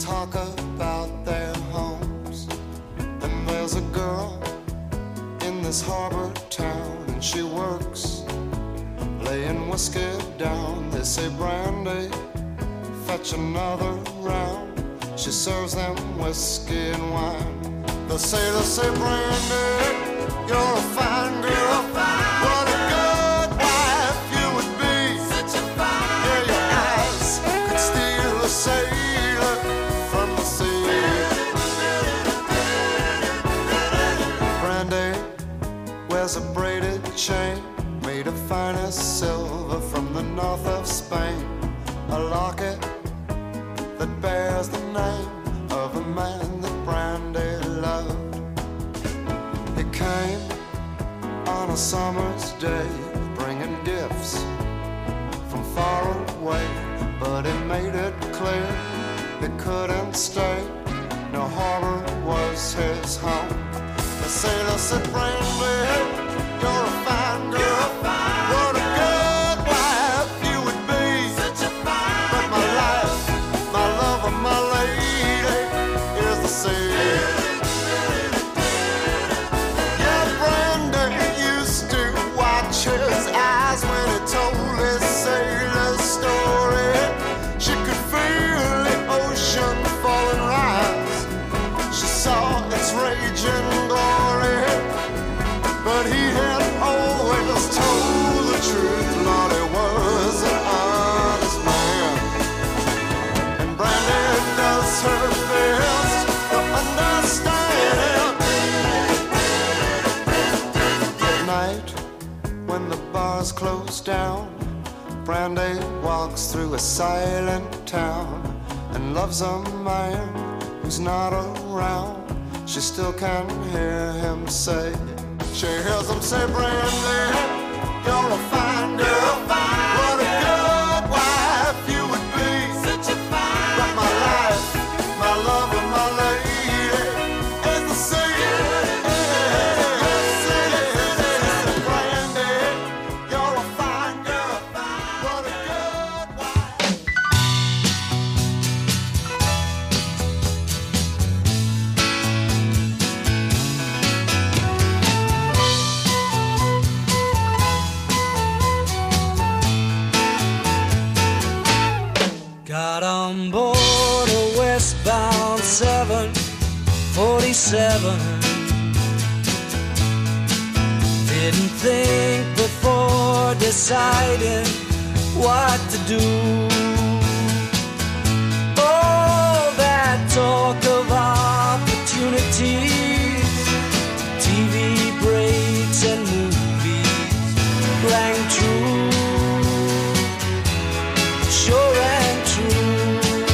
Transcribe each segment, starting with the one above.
talk about their homes. And there's a girl in this harbor town, and she works laying whiskey down. They say, Brandy, fetch another round. She serves them whiskey and wine. The sailors say, Brandy, you're a fine girl. What a good wife you would be. Such a fine girl. Yeah, your eyes could steal a sailor from the sea. Brandy wears a braided chain made of finest silver from the north of Spain. A locket that bears the name of a man that Brandy loved. He came on a summer's day, bringing gifts from far away, but he made it clear he couldn't stay. No harbor was his home. The sailor said, Brandy, you're a fine girl. What a good wife you would be. Such a fine but my life, my love, and my lady is the sea. Yeah, Brandy used to watch his eyes when he told his sailor story. She could feel the ocean fall and rise. She saw its raging glory, but he had always told the truth. Lord, he was an honest man, and Brandy does her best to understand him. At night, when the bars close down, Brandy walks through a silent town and loves a man who's not around. She still can hear him say, she hears him say, Brandy, you're a fine girl. What a good wife you would be. Such a fine but my life, my love, and my lady is the sea. Brandy, you're a fine girl. What a good wife. Got on board a westbound 747. Didn't think before deciding what to do. All that talk of opportunities, TV breaks and movies rang true. Sure and true.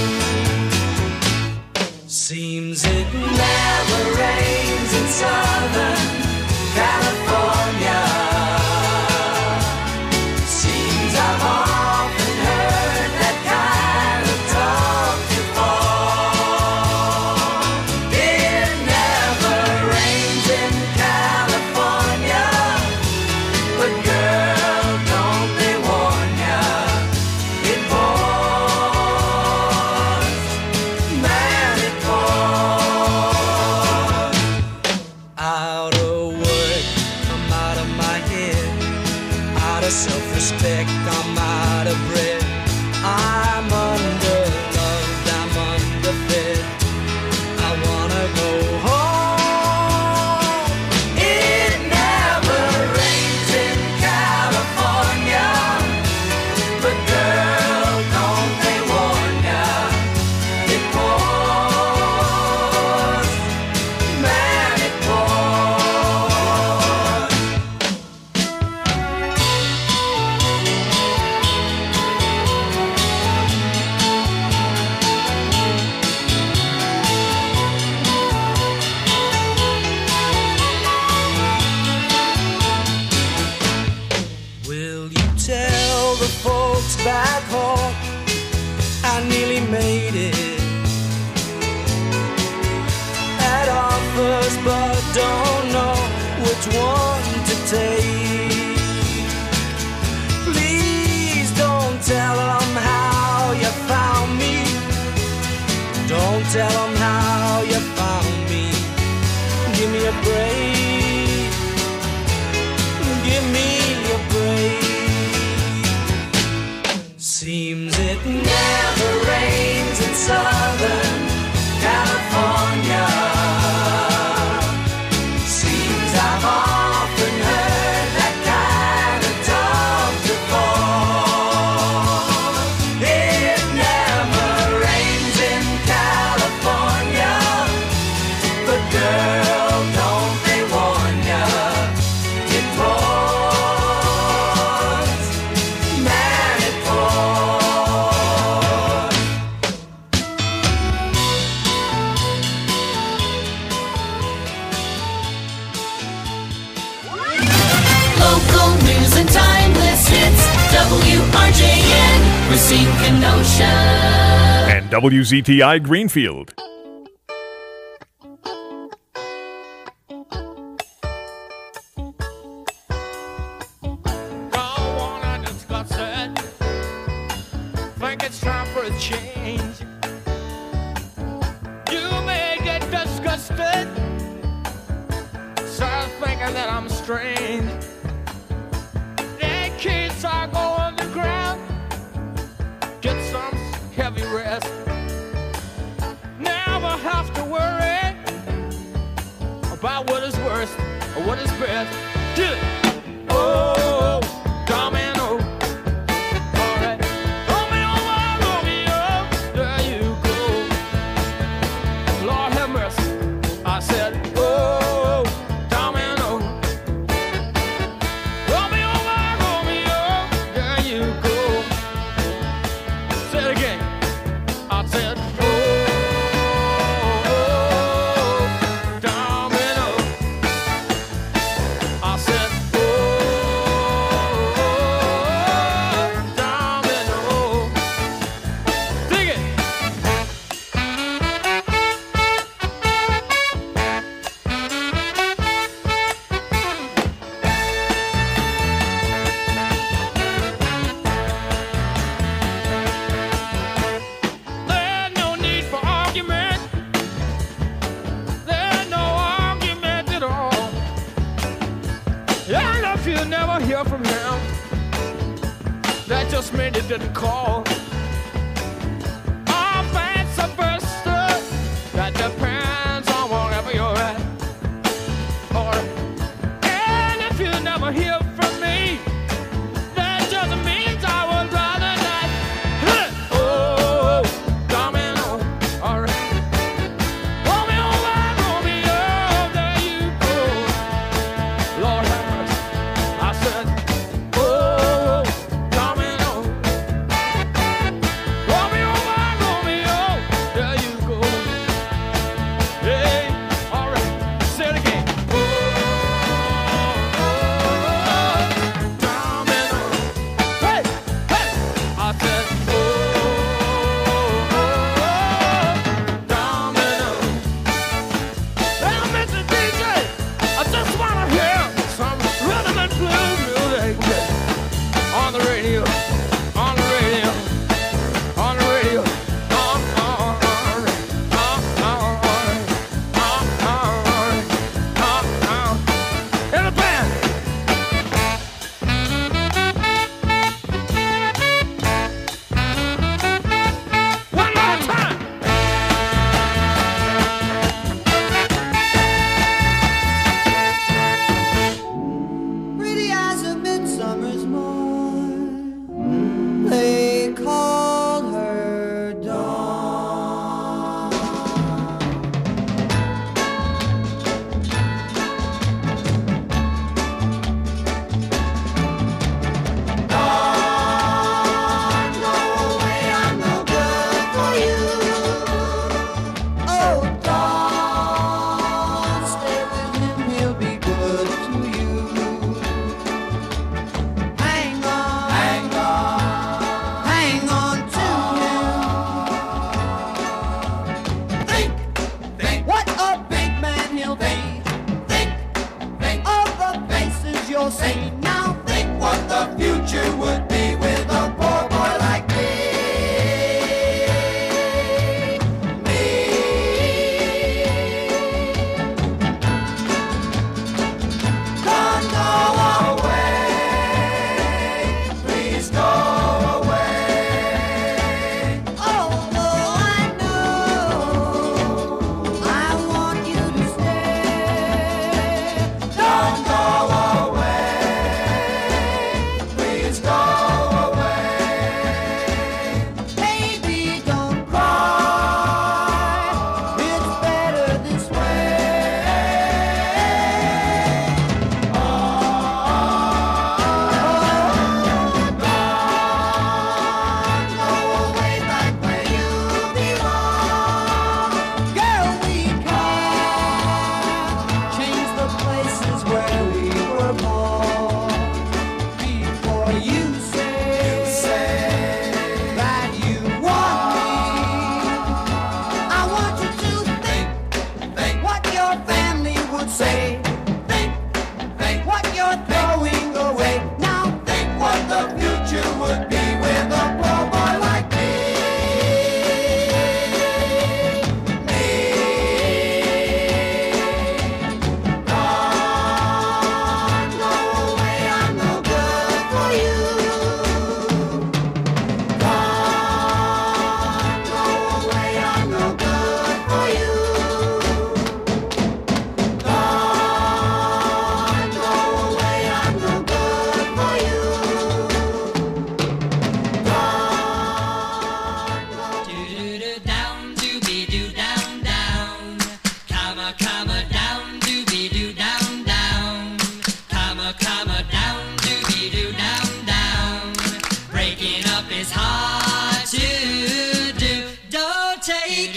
Seems it never rains in Southern California. Seems I've often heard that kind of talk before. It never rains in California, but girl, don't they warn ya? It pours, man, it pours. Out of work, I'm out of my head. Out of self-respect, I'm out of breath. I'm underloved, I'm underfed. I wanna go home. It never rains in California, but girl, don't they warn ya? It pours, man, it pours. Will you tell the folks back home I nearly made it? Had offers but don't know which one to take. Please don't tell them how you found me. Don't don't tell them how you found me. Give me a break. Give me a break. Seems it never rains in Southern California. Seems I've often heard that kind of talk before. It never rains in California, but girl, don't they warn ya? It pours, man, it pours. Local news and timeless hits. WRJN, Racine Kenosha. And WZTI Greenfield. Don't wanna discuss it. Think it's time for a change. You may get disgusted. Start thinking that I'm strange. That kids are going to ground. Get some heavy rest. Never have to worry about what is worst or what is best. Get it. Oh, domino. All right. Romeo, Romeo, there you go. Lord have mercy. I said, oh, domino. Romeo, Romeo, there you go. Say it again. I said, oh, domino. I said, oh, domino. Dig it. There's no need for argument. There's no argument at all. And if you never hear from him, that just means he didn't call. Or vice versa, that depends on wherever you're at. And if you never hear from me, that just means I would rather not. Oh, domino, all right. Romeo, Romeo, there you go. Lord have mercy. I said, oh, domino.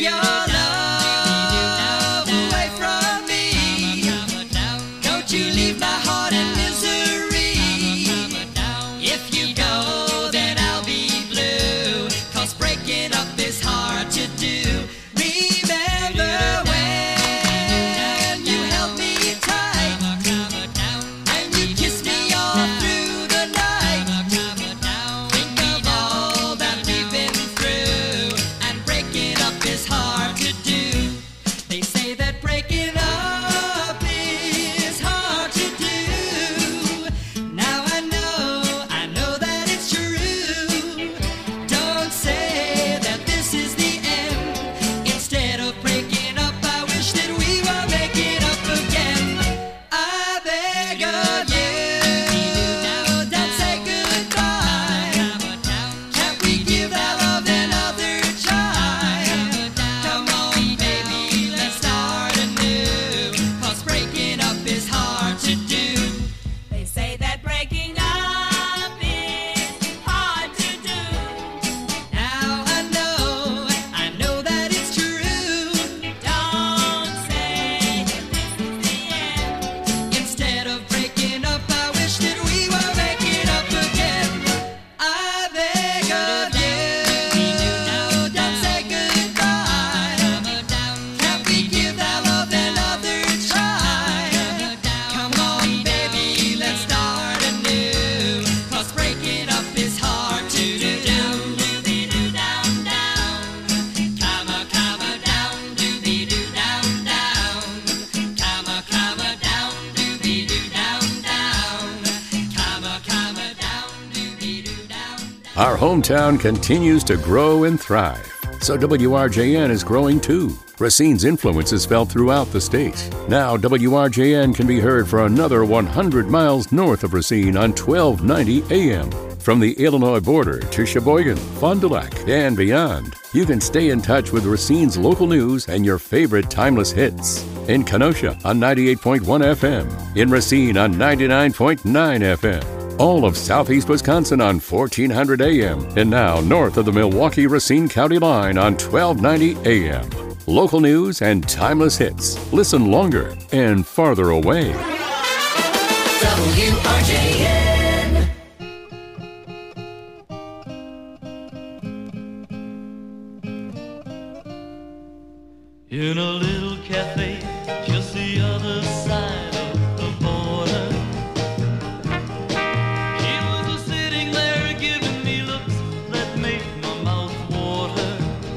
your love away from me. Don't you leave my heart in misery. If you go, then I'll be blue, 'cause breaking up is hard to do. Remember when you held me tight and you kissed me all through the night. Think of all that we've been through, and breaking up is hard to do. They say that breaking up is hard to do. Now I know that it's true. Don't say that this is the end. Instead of breaking up, I wish that we were making up again. I beg of you, don't say goodbye. Can't we give that love another try? Come on, baby, let's start anew, 'cause breaking up is hard to do. They say that breaking up is hard to do. Now I know that it's true. Don't say that this is the end. Instead of breaking up, I wish that we were making up again. I beg of you, don't say goodbye. Can't we give that love another try? Come on, baby, let's start anew, 'cause breaking up is hard to do. Doobie-doo, down, down. Comma, comma, down, doobie-doo, down, down. Comma, comma, down, doobie-doo, down, down. Comma, comma, down, doobie-doo, down, down. Our hometown continues to grow and thrive, so WRJN is growing too. Racine's influence is felt throughout the state. Now WRJN can be heard for another 100 miles north of Racine on 1290 AM. From the Illinois border to Sheboygan, Fond du Lac, and beyond, you can stay in touch with Racine's local news and your favorite timeless hits. In Kenosha on 98.1 FM, in Racine on 99.9 FM, all of southeast Wisconsin on 1400 AM, and now north of the Milwaukee-Racine County line on 1290 AM. Local news and timeless hits. Listen longer and farther away. WRJN. In a little cafe just the other side of the border, she was sitting there giving me looks that made my mouth water.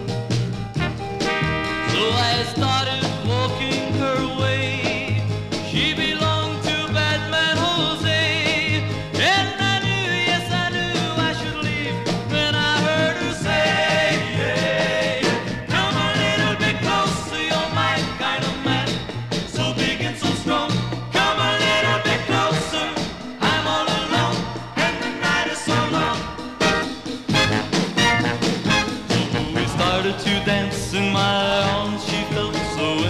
So I started walking her way. She belonged to Batman Jose, and I knew, yes I knew I should leave. Then I heard her say, hey, come a little bit closer, you're my kind of man, so big and so strong. Come a little bit closer, I'm all alone, and the night is so long. So we started to dance in my arms, she felt so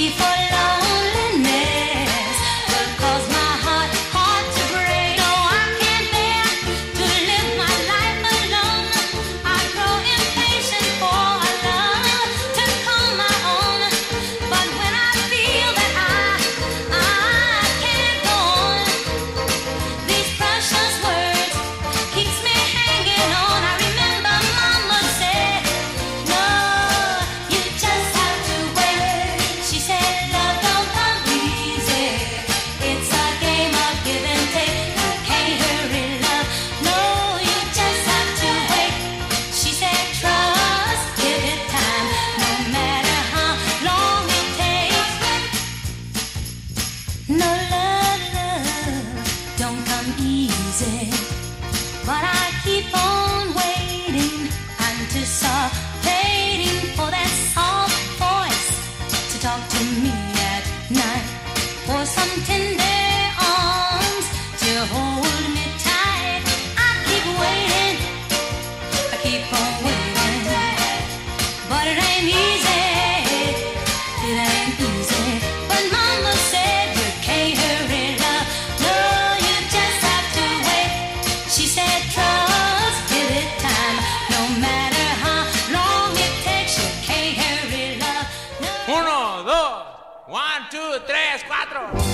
for loneliness will cause my heart to break. No, I can't bear to live my life alone. I grow impatient for a love to call my own. But when I feel that I can't go on, these precious words keeps me hanging on. I remember Mama said, no, you just have to wait. She said, love don't come easy. It's a game of give and take. You can't hurry love. No, you just have to wait. She said, trust, give it time, no matter how long it takes. No, love don't come easy. But I keep on waiting, anticipating for that soft voice to talk to me at night, for some tender arms to hold me tight. I keep waiting, I keep on waiting, but it ain't easy, it ain't easy. But Mama said you can't hurry love, no, you just have to wait. She said trust, give it time, no matter how long it takes. You can't hurry love, no. 1, 2, 1, 2, 3, 4.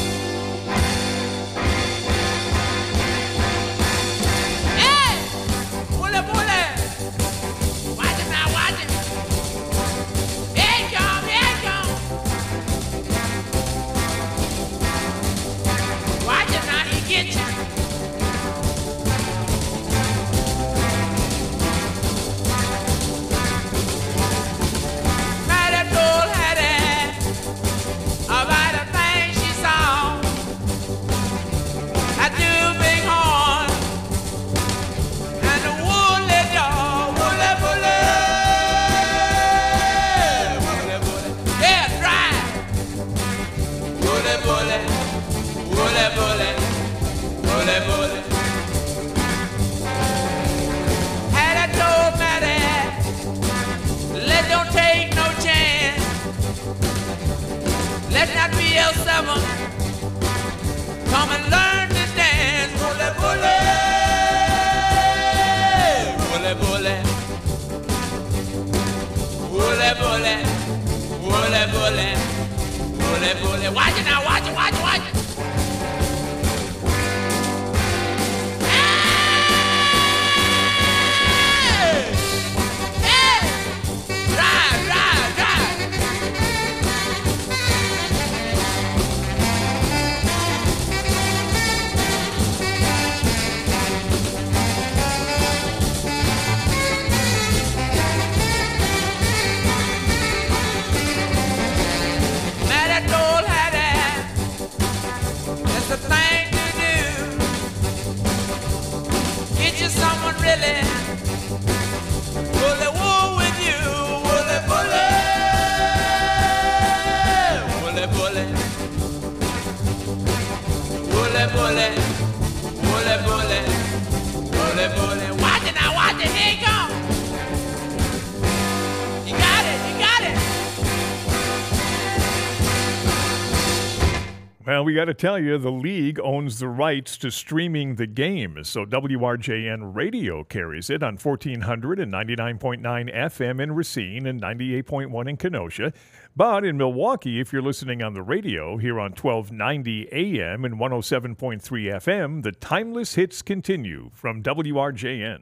¡Eh! ¡Pule, pule! Watch it now, watch it. Bien, John, bien, John. Watch it now, he gets you. Met a old headed about a thing she saw. A two big horn and a woolly jaw, woolly, woolly, woolly, woolly. Yeah, dry. Woolly, woolly, woolly, woolly, woolly, woolly. Had I told Maddie, let don't take no chance. Let's not be L7. Come and learn to dance. Bully, bully. Bully, bully. Bully, bully. Bully, bully. Bully, bully. Watch it now, watch it, watch it, watch it. Hey! Hey! Drive, drive, drive. Met that old Hattie. That's the thing to do. Get you someone really bully wool with you. Bully, bully. Bully, bully. Bully, bully. Bully, bully. Bully, bully. Watch it now, watch it. Here you go. You got it, you got it. Well, we got to tell you, the league owns the rights to streaming the game, so WRJN Radio carries it on 1499.9 FM in Racine and 98.1 in Kenosha. But in Milwaukee, if you're listening on the radio, here on 1290 AM and 107.3 FM, the timeless hits continue from WRJN.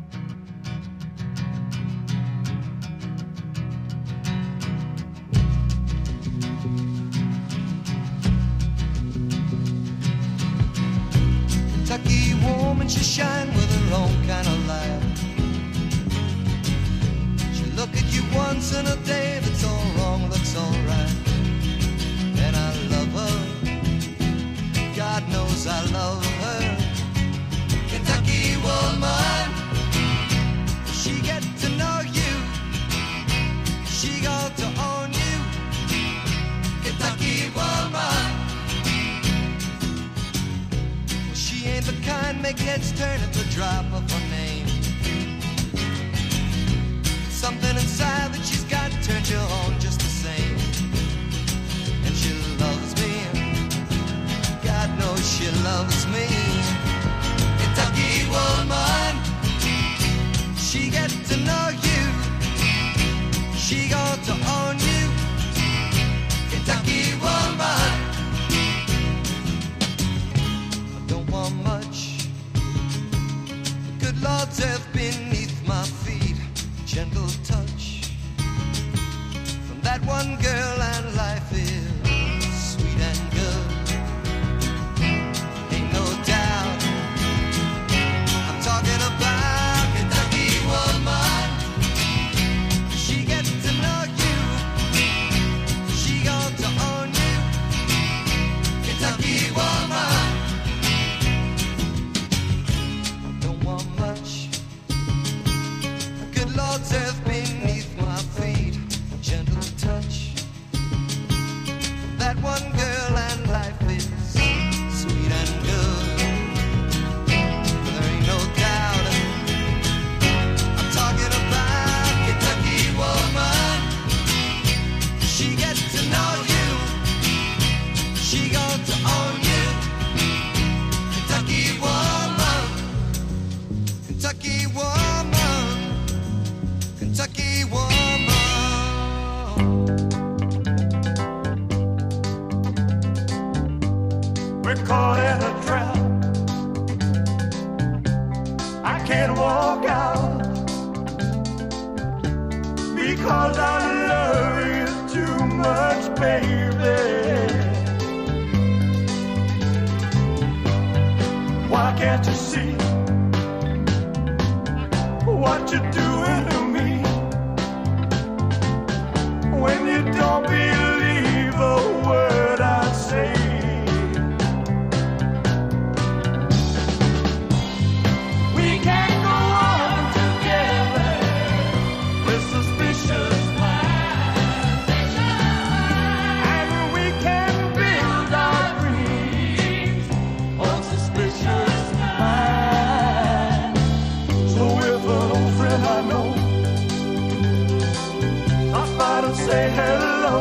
Kentucky woman, she shine with her own kind of light. She look at you once in a day, that's all wrong, looks all right. And I love her, God knows I love her. Kentucky woman, she get to know you, she got to own you. Kentucky woman, she ain't the kind make heads turn at the drop of her name. Something inside that she's got turns you on just the same. She going to own you, Kentucky woman, Kentucky woman, Kentucky woman. We're caught in a trap. I can't walk out because I love you too much, baby. Why can't you see what you're doing to me when you don't believe a word I say? We can't go on together with suspicious minds, and we can build our dreams on suspicious minds. So if an old friend I know stops by to say hello,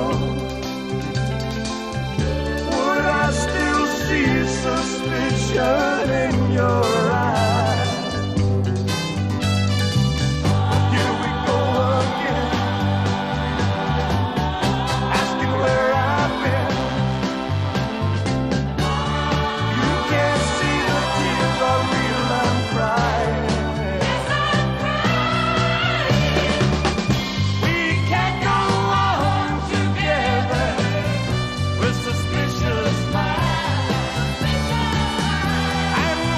would I still see suspicion in your eyes? Here we go again, asking where I've been. You can't see the tears are real, I'm crying. We can't go on together with suspicious minds, and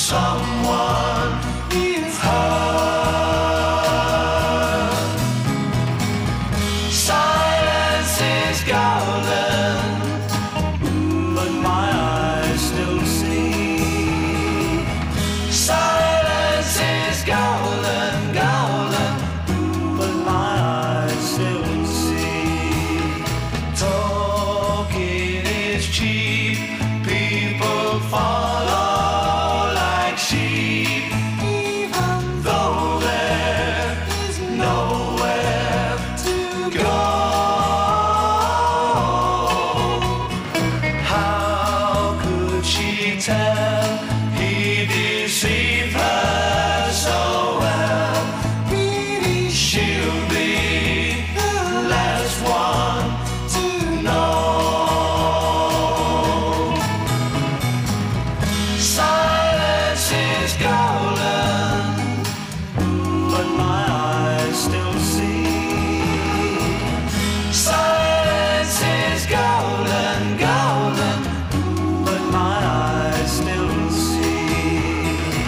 someone needs her. Silence is golden, but my eyes still see. Silence is golden, golden, but my eyes still see. Talking is cheap, people follow like sheep, even though there is nowhere to go. How could she tell he deceived her so well? Maybe she'll be the last one to know. Silence is golden, but my eyes still see. Silence is golden, golden, but my eyes still see.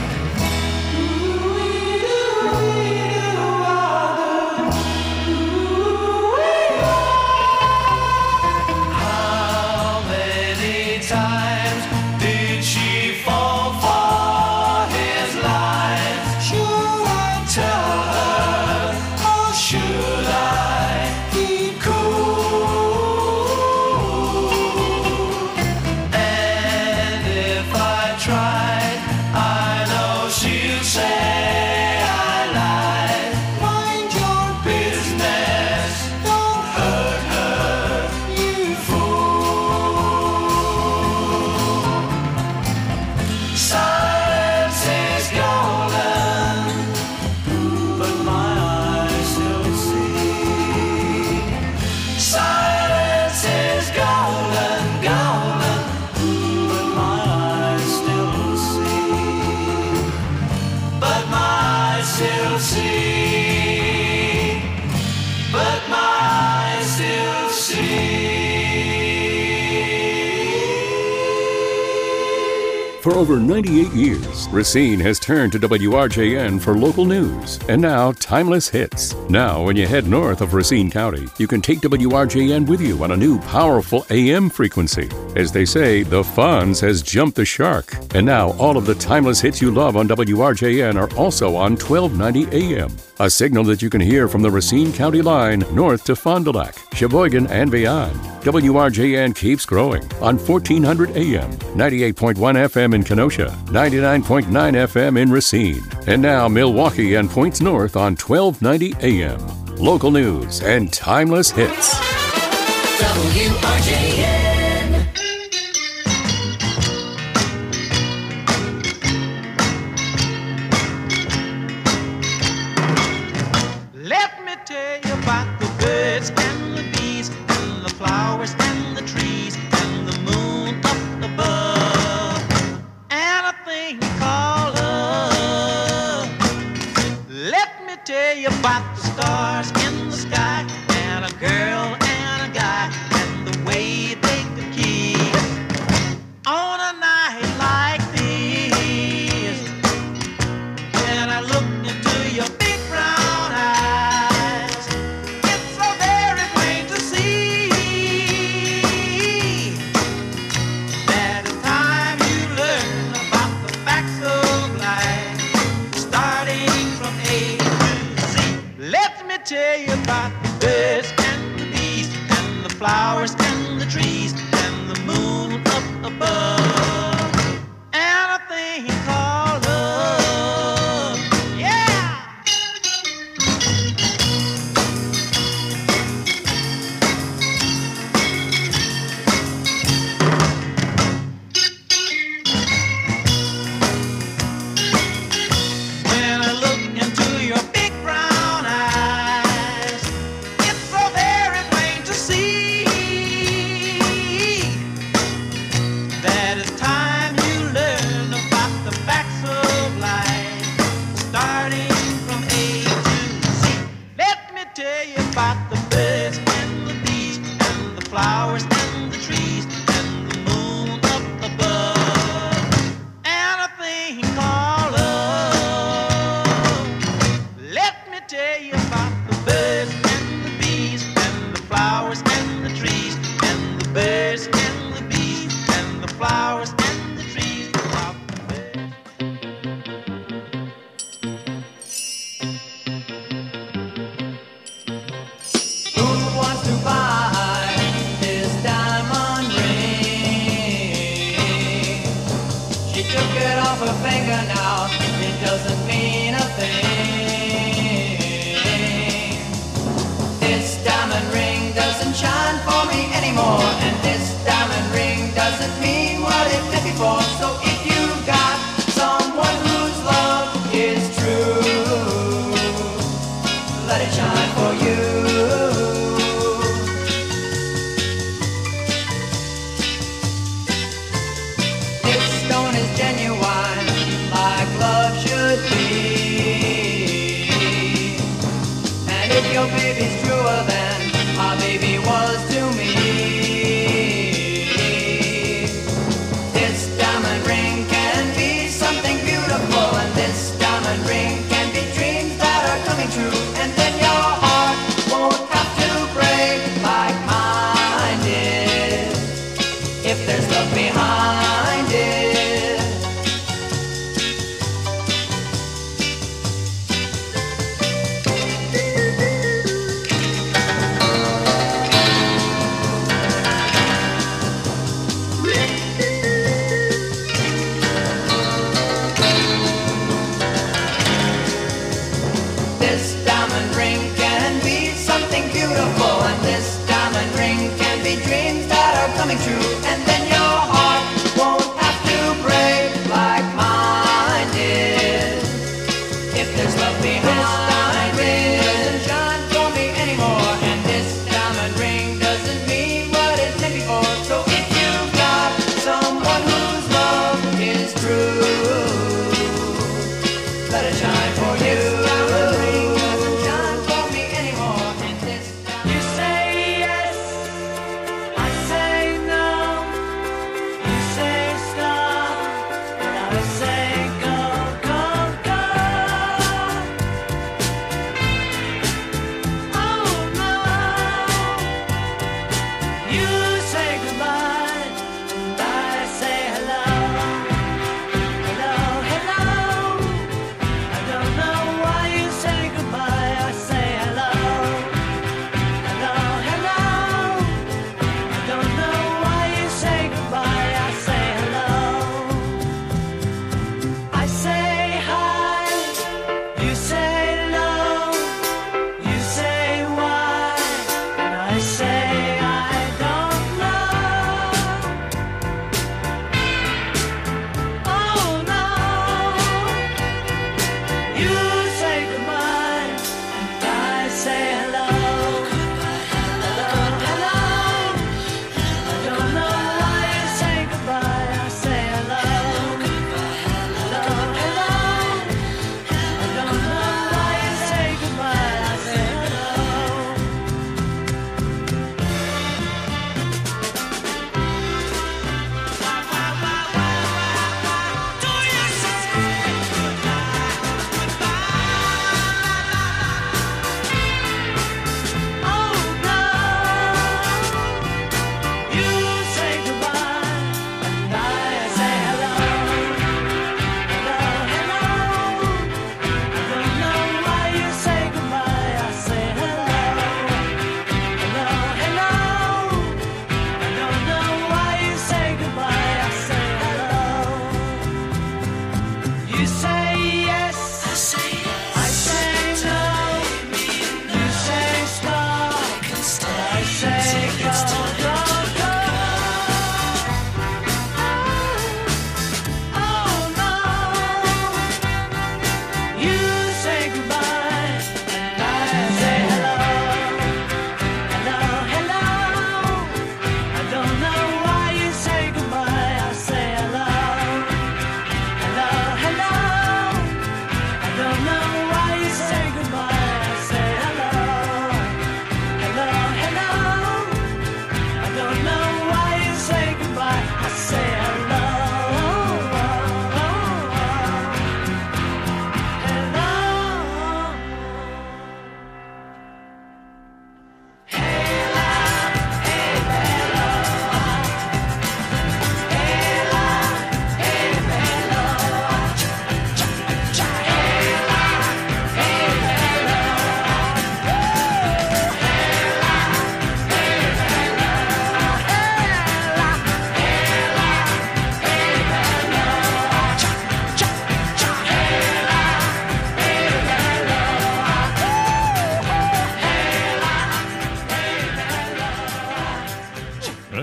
How many times did she fall for his lies? Should I tell her or should I keep cool? And if I tried, I know she'll say I lied. Mind your business, don't hurt her, you fool. Silence is golden, but my eyes still see. Silence is golden, golden, but my eyes still see. But my eyes still see. But my eyes still see. For over 98 years, Racine has turned to WRJN for local news and now timeless hits. Now, when you head north of Racine County, you can take WRJN with you on a new powerful AM frequency. As they say, the Fonz has jumped the shark. And now, all of the timeless hits you love on WRJN are also on 1290 AM. A signal that you can hear from the Racine County line north to Fond du Lac, Sheboygan, and beyond. WRJN keeps growing on 1400 AM, 98.1 FM in Kenosha, 99.9 FM in Racine, and now Milwaukee and points north on 1290 AM. Local news and timeless hits. WRJN. Let me tell you about the birds and the bees and the flowers and the trees and the moon up above and a thing called love. Let me tell you about the stars in the sky and a girl and a guy and the way they could kiss on a night like this. Can I look into your big brown eyes? It's so very plain to see that it's time you learn about the facts of life, starting from A to Z. Let me tell you about the birds and the bees and the flowers and the trees and the moon up above and a thing called love. Yeah! When I look into your big brown eyes, it's so very plain to see that her finger now, it doesn't mean a thing. This diamond ring doesn't shine for me anymore, and this diamond ring doesn't mean what it did before. So if you've got someone whose love is true, let it shine for you. This stone is genuine, like love should be. And if your baby's truer than my baby was to me, this diamond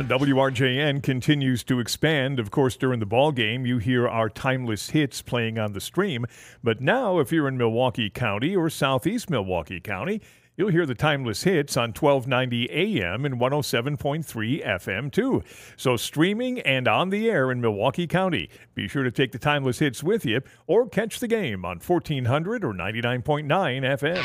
WRJN continues to expand. Of course, during the ball game, you hear our timeless hits playing on the stream. But now, if you're in Milwaukee County or southeast Milwaukee County, you'll hear the timeless hits on 1290 AM and 107.3 FM, too. So streaming and on the air in Milwaukee County. Be sure to take the timeless hits with you or catch the game on 1400 or 99.9 FM.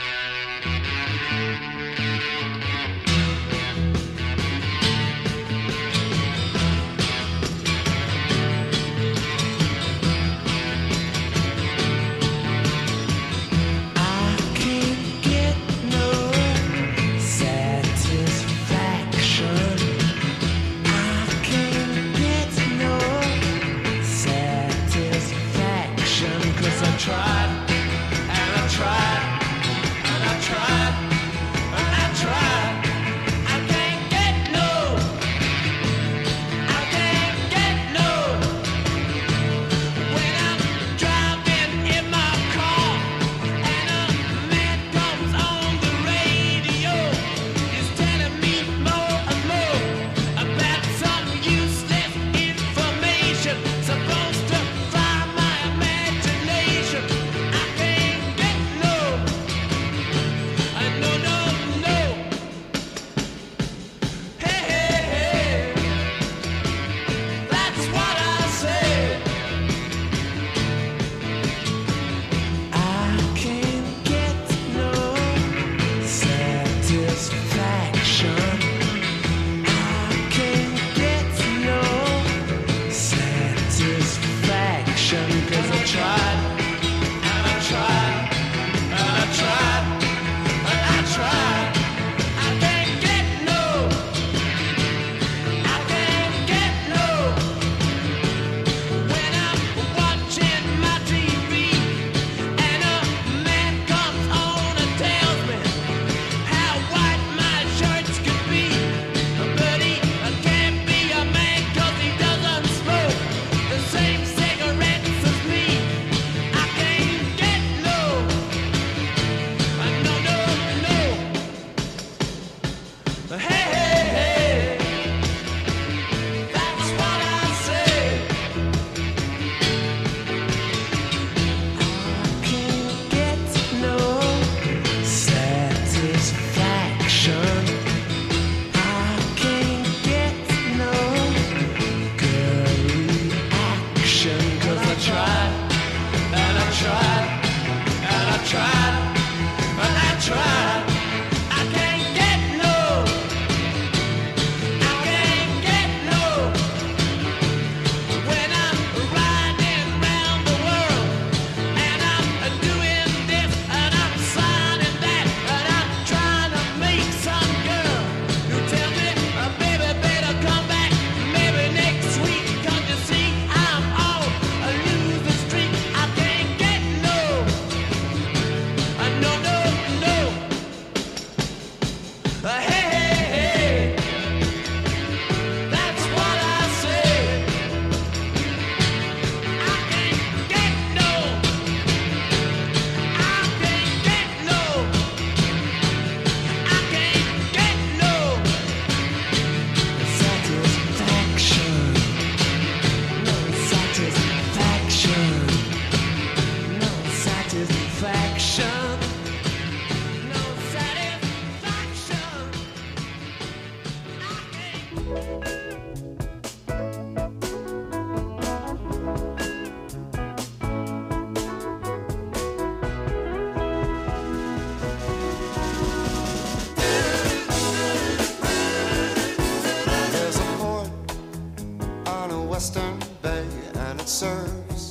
Western Bay, and it serves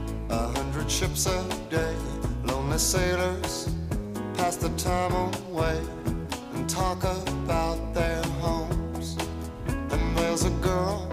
100 ships a day. Lonely sailors pass the time away and talk about their homes. And there's a girl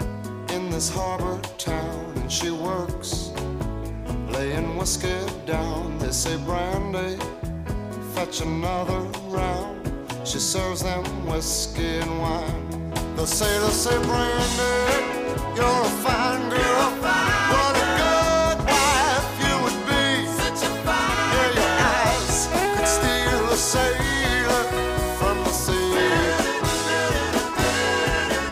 in this harbor town, and she works laying whiskey down. They say, Brandy, fetch another round. She serves them whiskey and wine. The sailors say, Brandy, you're a fine girl. What a good wife you would be. Such a fine girl. Yeah, your eyes could steal a sailor from the sea.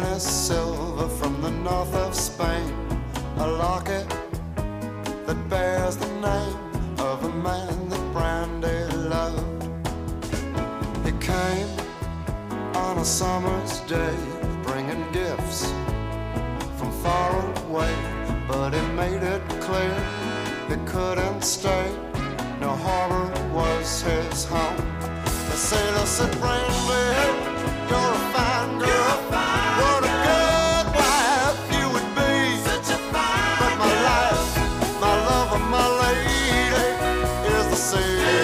finest silver from the north of Spain, a locket that bears the name of a man that Brandy loved. He came on a summer's day, bringing gifts from far away, but he made it clear he couldn't stay. No harbor was his home. The sailor said, Brandy, you're a fine girl. What a good wife you would be. Such a fine but my life, my love, and my lady is the sea.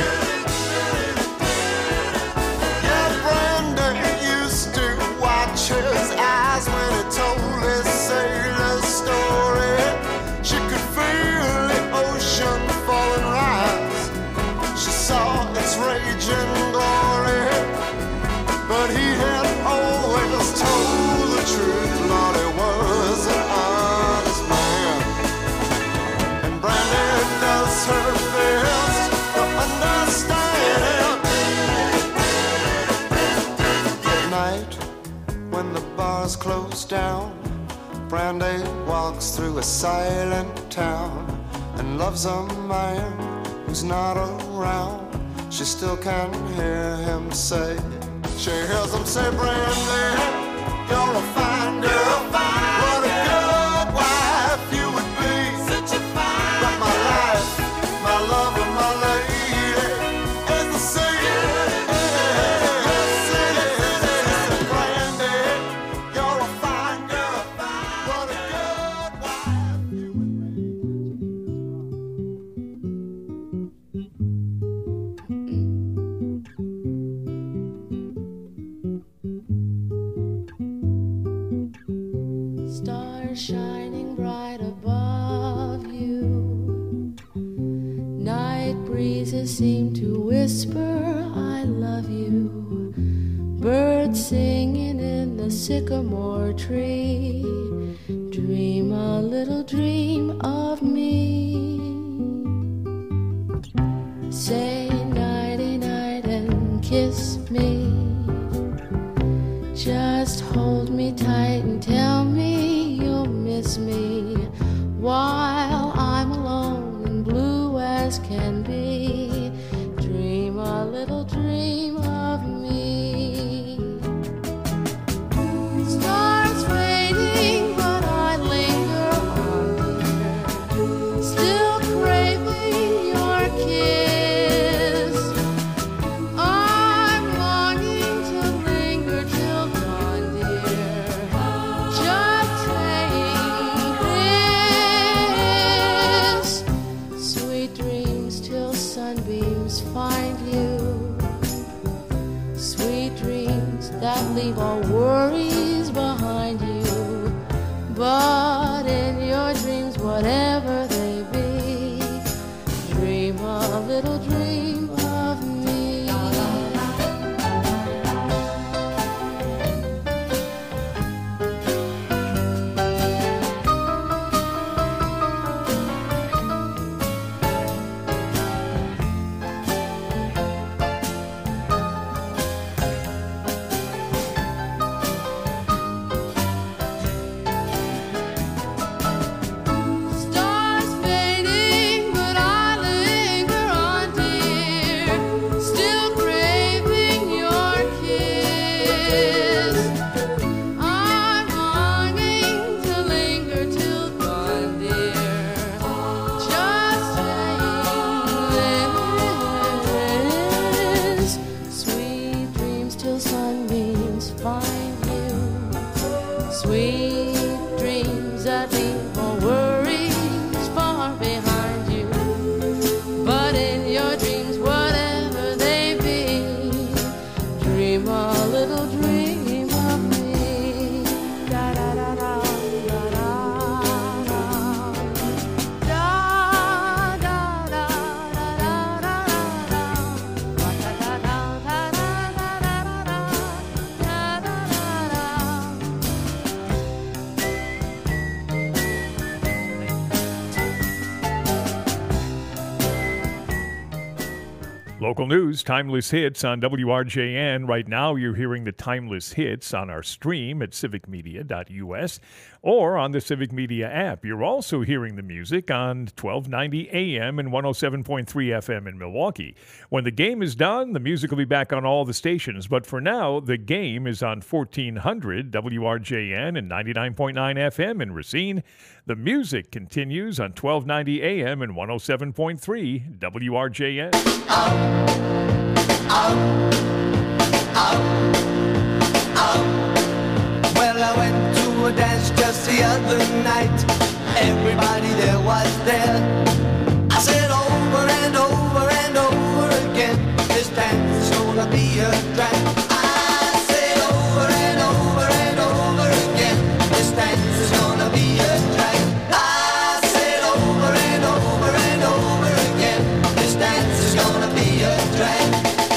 Yeah, Brandy used to watch his eyes when he told his sailor story. She could feel the ocean fall and rise. She saw its raging glory, but he had always told the truth. Lord, he was an honest man, and Brandy does her best to understand him. At night, when the bars close down, Brandy walks through a silent town and loves a man who's not around. She still can hear him say, she hears him say, Brandy, you're a fine girl. What a good wife you would be. Such a fine but my life, my love, and my lady is the sea. Brandy, you're a fine girl. What a good wife you would Stars shining bright above you. Night breezes seem to whisper, I love you. Birds singing in the sycamore tree. Dream a little dream of me. Say nighty night and kiss me. Just hold me tight and tell me you'll miss me while I'm alone and blue as can be. Dream a little dream of me. Stars fading, but I linger on, dear, still craving your kiss. I'm longing to linger till dawn, dear, just saying this. Sweet dreams till sunbeams find you. Sweet dreams that leave all worries behind you. But in your dreams, whatever they be, dream a little dream of me. Stars fading, but I linger on, dear, still craving your kiss. I'm longing to linger till dawn, dear, just saying this. Sweet dreams till sunbeams find you. Sweet dreams that leave all worries far behind you. But in your dreams, whatever they be, dream a little dream of me. Da da da da da da da. Da da da da da da da. Da da da da da da da da. Da da da da. Local news, Timeless Hits on WRJN. Right now, you're hearing the Timeless Hits on our stream at civicmedia.us or on the Civic Media app. You're also hearing the music on 1290 AM and 107.3 FM in Milwaukee. When the game is done, the music will be back on all the stations. But for now, the game is on 1400 WRJN and 99.9 FM in Racine. The music continues on 1290 AM and 107.3 WRJN. Well, I went to a dance just the other night. Everybody there was there. I said over and over and over again, this dance is gonna be a drag. I said over and over and over again, this dance is gonna be a drag. I said over and over and over again, this dance is gonna be a drag.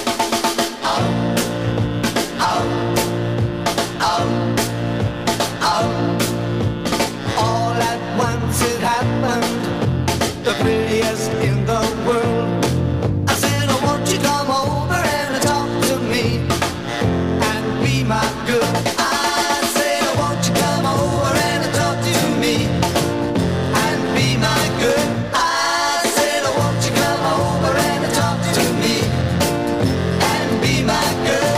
All at once it happened, the prettiest in the world. I said, oh, won't you come over and talk to me and be my girl? I said, oh, won't you come over and talk to me and be my girl? I said, oh, won't you come over and talk to me and be my girl?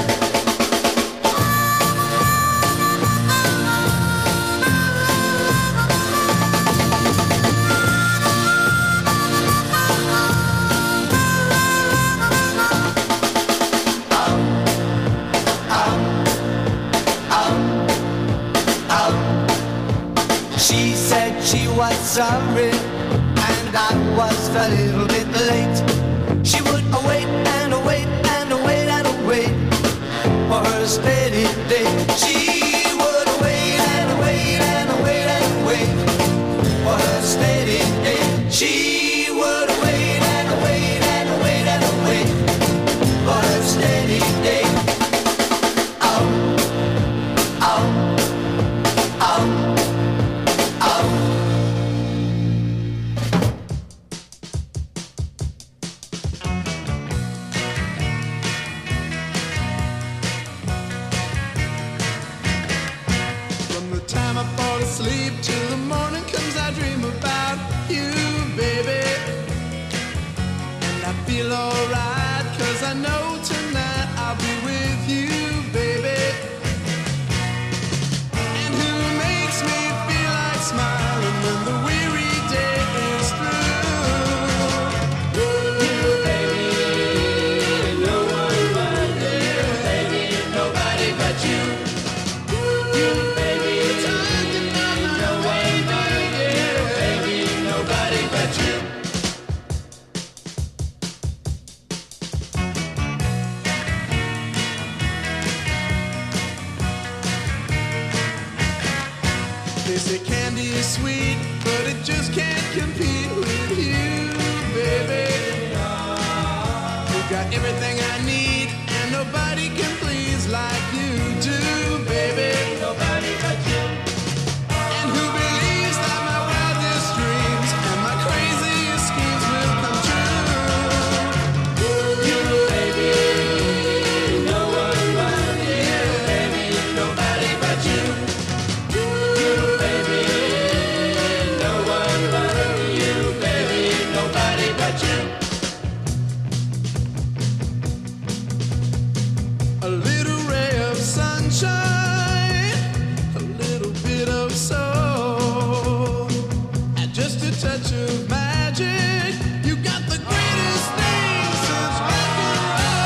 She said she was sorry, and I was a little bit late. She would await and await and await and await for her steady day. She would await and await and await and wait for her steady day. She would await and await and await and wait for her steady day. Oh, oh, oh. From the time I fall asleep till the morning comes, I dream about you, baby. And I feel alright, 'cause I know tonight I'll be with you, baby. And who makes me feel like smiling when the weary day is through? You, baby, no one but you, baby, nobody but you. You, baby, no one but you, baby, nobody but you. They say candy is sweet, but it just can't compete with you, baby. You got everything I need, and nobody can please like you do, baby. Nobody but you. And who believes that my wildest dreams and my craziest schemes will come true? You, baby, no one but you, baby, nobody but you. You, baby, no one but you, baby, nobody but you. A little ray of sunshine, a little bit of soul, and just a touch of magic. You got the greatest thing since rock and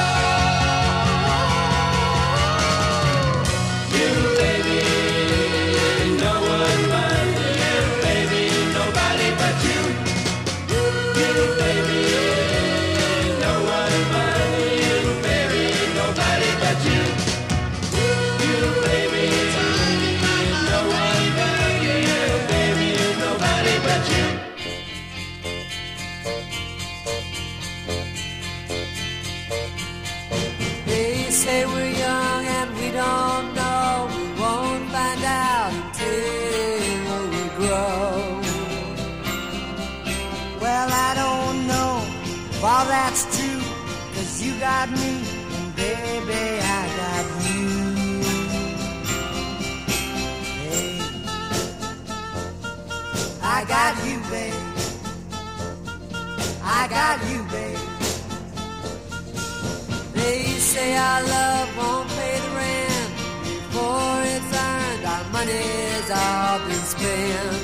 roll. You, baby, no one but you, baby, nobody but you. You, baby, no one but you, baby, nobody but you. You, baby, no one but you, baby, nobody but you. They say we're young and we don't know. We won't find out until we grow. Well, I don't know if all that's true, 'cause got me, and baby, I got you. Hey, I got you, babe. I got you, babe. They say our love won't pay the rent before it's earned. Our money's all been spent.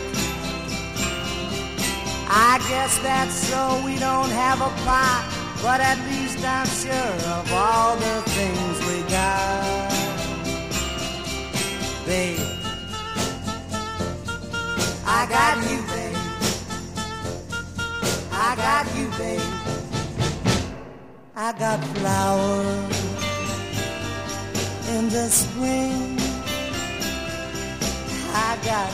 I guess that's so we don't have a pot, but at least I'm sure of all the things we got. Babe, I got you, babe. I got you, babe. I got flowers in the spring. I got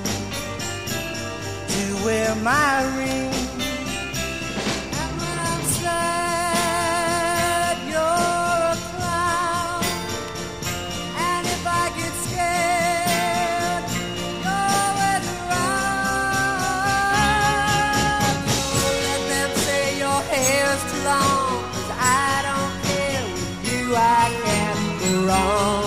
you to wear my ring. And when I'm sad, you're a clown. And if I get scared, you're always around. So let them say your hair's too long, 'cause I don't care. With you I can't go wrong.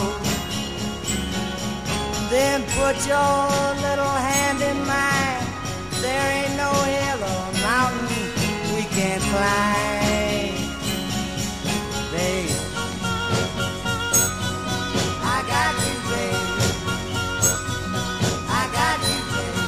Then put your little hand in mine. There ain't no hill or mountain we can't climb. Babe, I got you, babe. I got you, babe.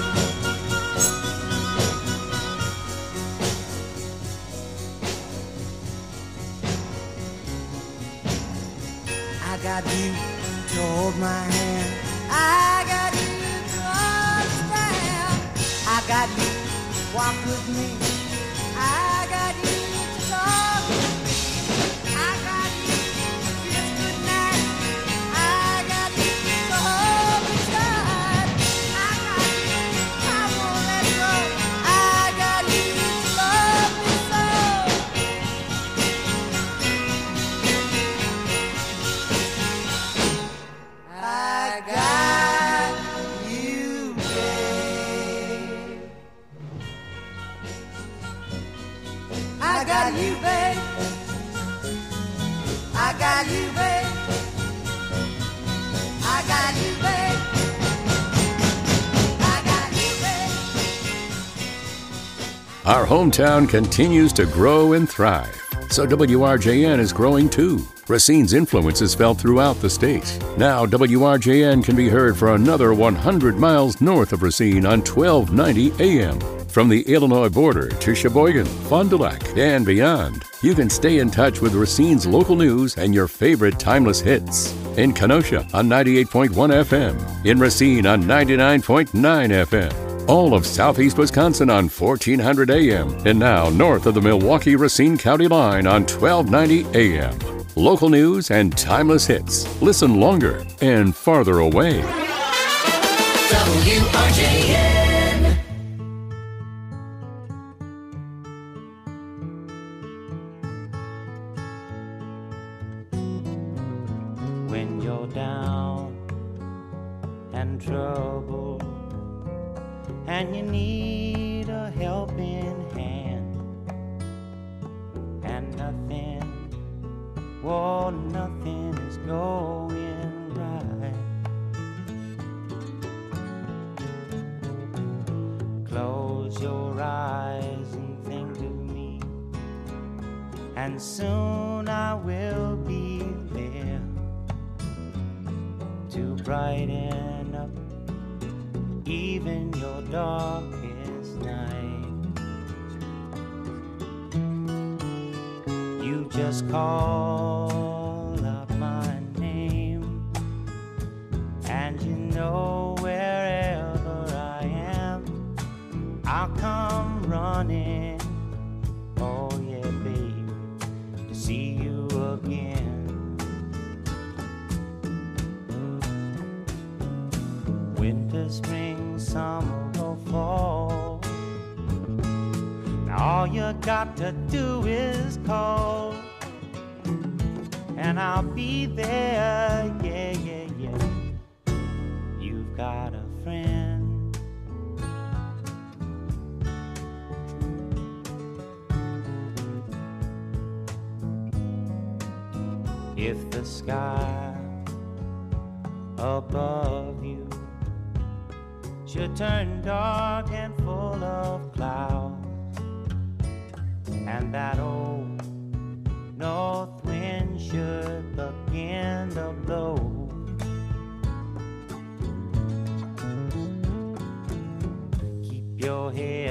I got you to hold my hand. I got you to understand. I got you to walk with me. I got you to talk with me. I got you to kiss goodnight. I got you to hold me tight. I got you, I won't let go. I got you to love me so. I got you, babe. I got you, babe. I got you, babe. I got you, babe. I got you, babe. Our hometown continues to grow and thrive, so WRJN is growing too. Racine's influence is felt throughout the state. Now WRJN can be heard for another 100 miles north of Racine on 1290 AM. From the Illinois border to Sheboygan, Fond du Lac, and beyond, you can stay in touch with Racine's local news and your favorite timeless hits. In Kenosha on 98.1 FM, in Racine on 99.9 FM. All of southeast Wisconsin on 1400 AM, and now north of the Milwaukee-Racine County line on 1290 AM. Local news and timeless hits. Listen longer and farther away. WRJN. When you're down and troubled and you need a helping hand, and nothing is going right. Close your eyes and think of me, and soon I will be there to brighten up even your darkest night. You just call out my name, and you know wherever I am, I'll come running. Oh yeah, baby, to see you again. Winter, spring, summer, or fall, now all you got to do is call, and I'll be there, yeah, yeah, yeah. You've got a friend. if the sky above you should turn dark and full of clouds, and that old north wind should begin to blow, keep your head